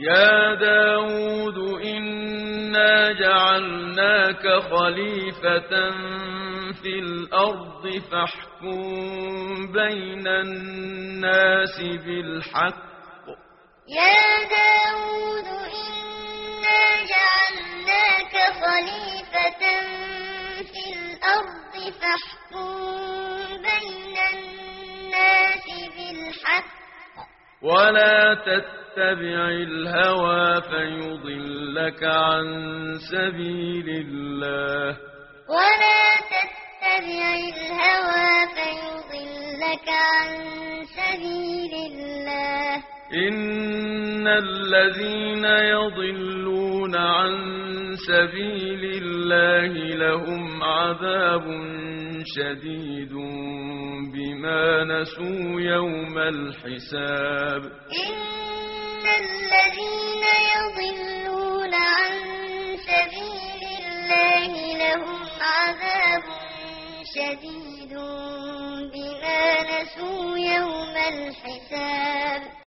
يا داود إنا جعلناك خليفة في الأرض فاحكم بين الناس بالحق. يا داود إنا جعلناك خليفة في الأرض فاحكم بين الناس بالحق ولا تتبع الهوى فيضلك عن سبيل الله. ولا تتبع الهوى فيضلك عن سبيل الله. إن الذين يضلون عن سبيل الله لهم عذاب شديد بما نسوا يوم الحساب. إن الذين يضلون عن سبيل الله لهم عذاب شديد بما نسوا يوم الحساب.